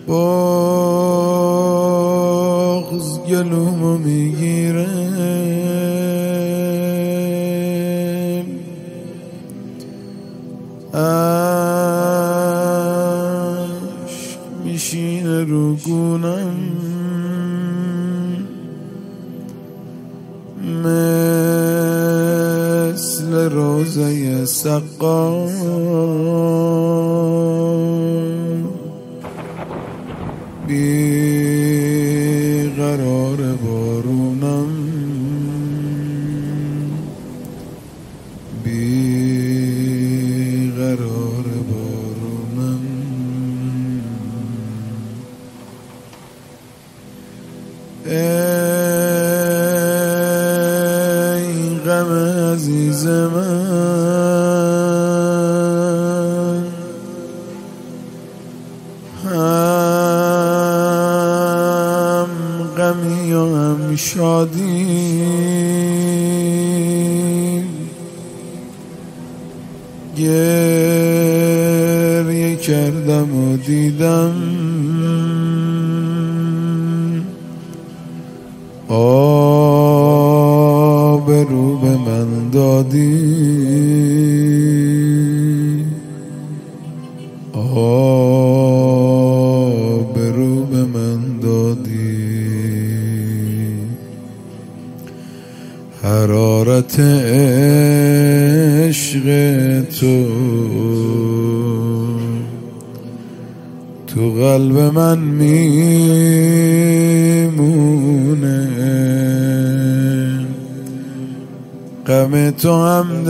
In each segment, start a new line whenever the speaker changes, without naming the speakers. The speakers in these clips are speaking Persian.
بغض گلومو میگیره، عشق میشینه رو گونم، مثل روزه سقا بی قرار بارونم، بی قرار بارونم. ای غم عزیز من، هم غمی و هم شادی، گریه کردم و دیدم آبرو به من دادی، آبرو به من دادی. حرارت عشق تو قلب من میمونه، غم تو هم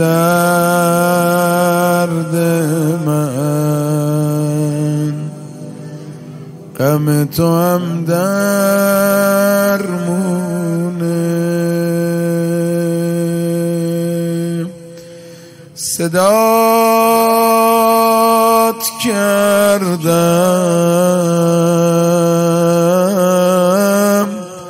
درد من، غم تو هم درمونه. صدات کردم،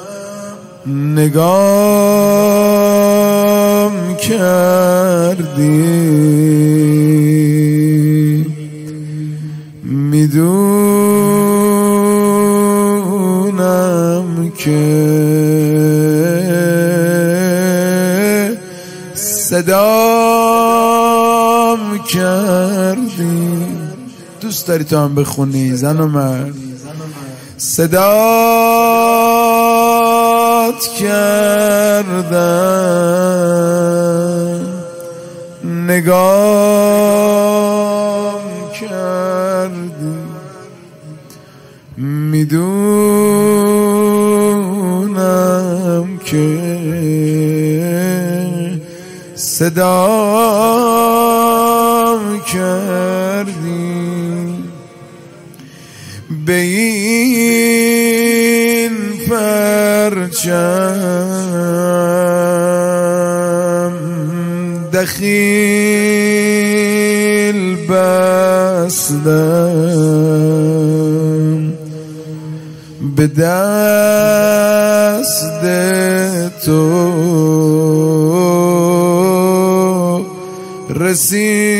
نگام کردی، میدونم که صدام کردی. دوست داری تو هم بخونی زن و مرد؟ صدات کردم، نگام کردی، میدونم که صدام کردی. به این پرچم دخیل بستم، به دست تو رسید